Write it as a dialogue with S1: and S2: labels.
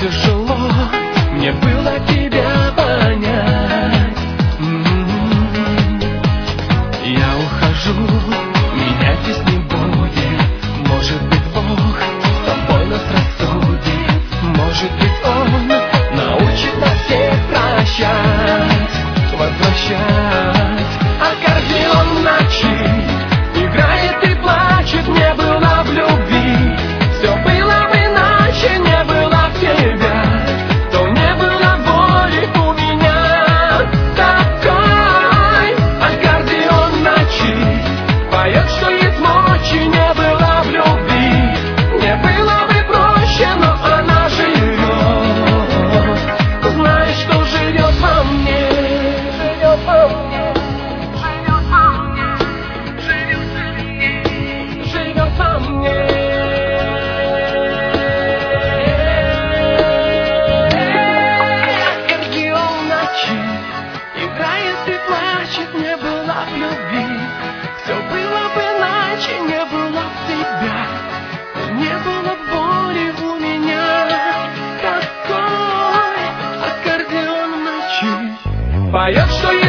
S1: тяжело мне было тебя понять. Я ухожу, меня здесь не будет. Может быть, Бог с тобой нас рассудит. Может быть, Он научит нас всех прощать, возвращать. Аккордеон в ночи играет и плачет. Не было в любви, все было бы иначе. Не было в тебя, то не было боли у меня. Такой аккордеон в ночи поет, что есть мочи. Не было в любви, не было бы проще, но она живет. Знаешь, что живет во мне, живет во мне, живет во мне. Аккордеон в ночи играет и плачет. Не было в любви, все было бы иначе. Не было в тебя, не было боли у меня. Такой аккордеон в ночи поет, что